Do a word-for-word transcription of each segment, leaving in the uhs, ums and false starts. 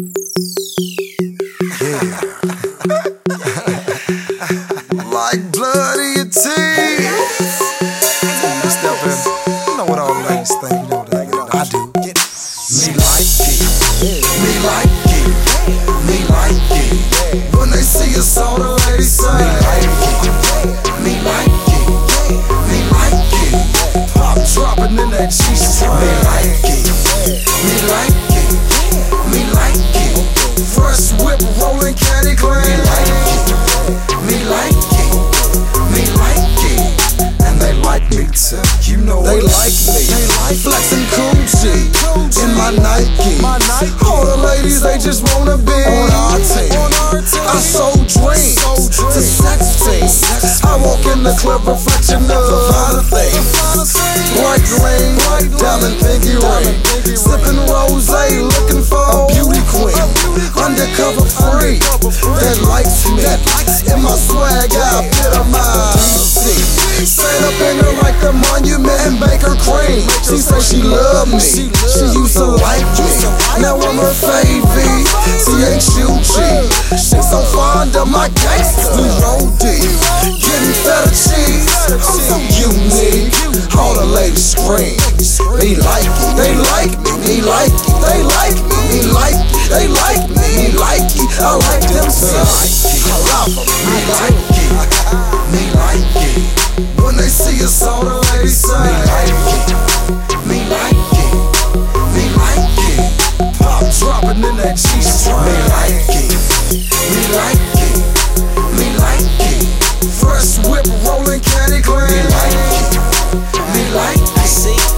Like blood in your teeth. You step in, you know what all the ladies think, you know that. I do. Me like it, me like it, me like it. When they see us, all the ladies say, me like it, me like it, me like it. Pop dropping in that G-string. Me like it, me like it, me like it. Fresh whip rolling caddy clan. Me like it, me like it, me like it. And they like me too, you know they like me. Flexing Gucci in my Nike. All the ladies, they just wanna be on our team. I sold dreams to sex teams. I walk in the club, reflection of a finer thing. White ring, diamond pinky ring. Sipping rosé, looking for a beauty queen. Undercover freak that likes me. In my swag, I epitomize. Set up in her like the monument and Baker cream. She say she love me, she used to like me. Now I'm her favy, C H U G. She so fond of my gangsters, we roll deep. Getting feta cheese, I'm so unique. All the ladies scream, me like it, they like me, me like it, they like me, me like it, they like me, me like it. I like them so, I love them, me like it, me like it. When they see us, all the ladies say, me like it, me like it, me like it. Pop dropping in that G-string. Me like it, me like it, me like it. Fresh whip rolling caddy clan. Me like it, me like it,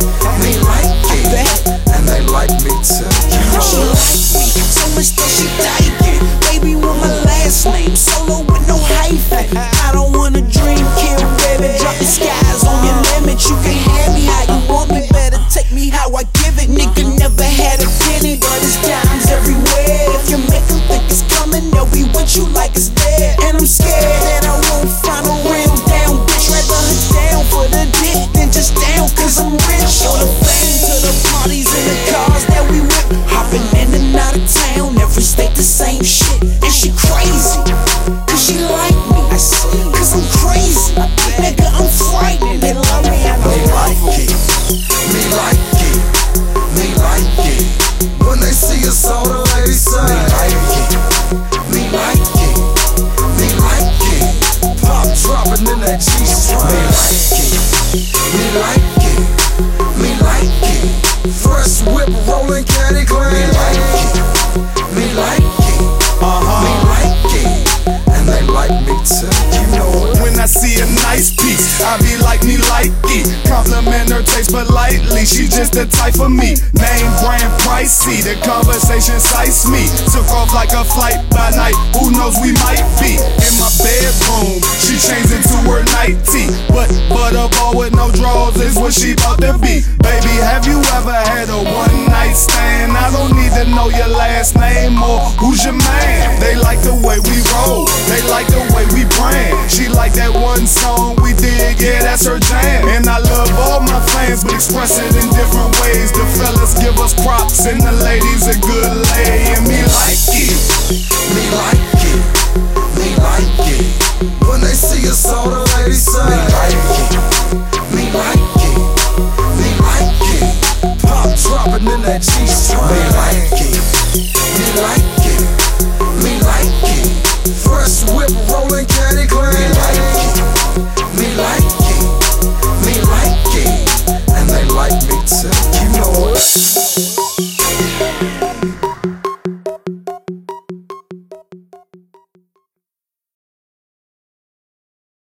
me like it. And they like me too. She like me, so much that she like it. Baby want my last name, solo with no hyphen. I don't wanna dream kill, baby. Drop the skies on your limit. You can have me how you want me, better take me how I give it. Nigga never had a penny, but it's dimes everywhere. If you make them think it's coming, they'll be with you like it's there. And I'm scared that I won't find a real down bitch. Rather her down for the dick than just down cause I'm rich. Show the fame to the parties and the cars that we whip. Hopping in and out of town, every state the same shit. And she crazy, cause she like me. I see, cause I'm crazy. Nigga, I'm frightened. They love me, I me like it, me like it, me like it. When they see us, all the ladies say, me like it, me like it, me like it. Pop dropping in that G-string. Me like it, me like it, me like it. Fresh whip rolling caddy clan. Me like it, me like it, me like it. And they like me too, you know it. When I see a nice piece, I be like me like it. Compliment her taste politely, she just the type for me. Name brand pricey, the conversation sights me. Took off like a flight by night, who knows we might be. In my bedroom, she changed into her night tee. But, but a ball with no drawers is what she about to be. Baby, have you ever had a one night stand? I don't need to know your last name or who's your man. They like the way we roll, they like the way we brand. She like that one song we did, yeah, that's her jam. And I love all my fans, but express it in different ways. The fellas give us props and the ladies a good lay. And me like it, me like it, me like it. When they see us, all the ladies say, me like it, me like it, me like it. Pop dropping in that G-string. Me like it, me like it, me like it. Fresh whip rolling caddy clan. Me like it, me like it, me like it. And they like me too.